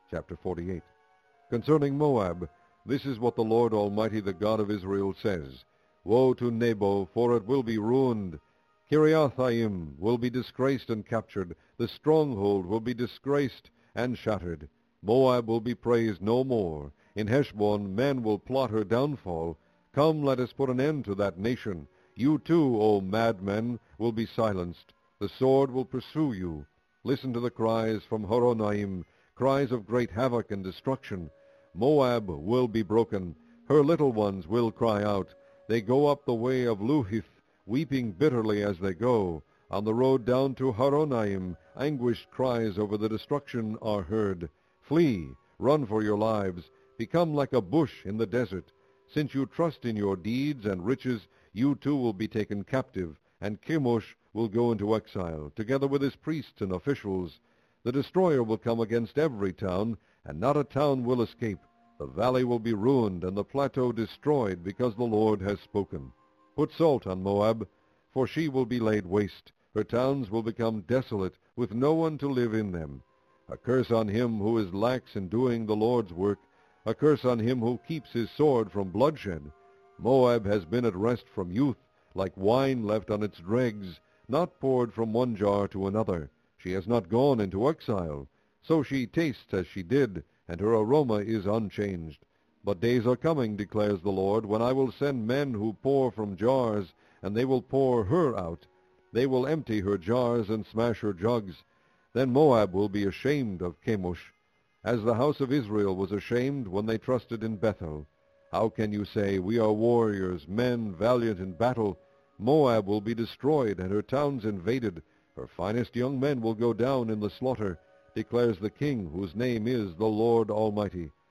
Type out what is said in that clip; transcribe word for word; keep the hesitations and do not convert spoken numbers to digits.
Chapter forty-eight. Concerning Moab, this is what the Lord Almighty, the God of Israel, says. Woe to Nebo, for it will be ruined. Kiriathaim will be disgraced and captured. The stronghold will be disgraced and shattered. Moab will be praised no more. In Heshbon men will plot her downfall. Come, let us put an end to that nation. You too, O madmen, will be silenced. The sword will pursue you. Listen to the cries from Horonaim, cries of great havoc and destruction. Moab will be broken. Her little ones will cry out. They go up the way of Luhith, weeping bitterly as they go. On the road down to Horonaim, anguished cries over the destruction are heard. Flee, run for your lives, become like a bush in the desert. Since you trust in your deeds and riches, you too will be taken captive, and Chemosh will go into exile, together with his priests and officials. The destroyer will come against every town, and not a town will escape. The valley will be ruined, and the plateau destroyed, because the Lord has spoken. Put salt on Moab, for she will be laid waste. Her towns will become desolate, with no one to live in them. A curse on him who is lax in doing the Lord's work, a curse on him who keeps his sword from bloodshed. Moab has been at rest from youth, like wine left on its dregs, not poured from one jar to another. She has not gone into exile. So she tastes as she did, and her aroma is unchanged. But days are coming, declares the Lord, when I will send men who pour from jars, and they will pour her out. They will empty her jars and smash her jugs. Then Moab will be ashamed of Chemosh, as the house of Israel was ashamed when they trusted in Bethel. How can you say, we are warriors, men valiant in battle? Moab will be destroyed, and her towns invaded. Her finest young men will go down in the slaughter, declares the King, whose name is the Lord Almighty.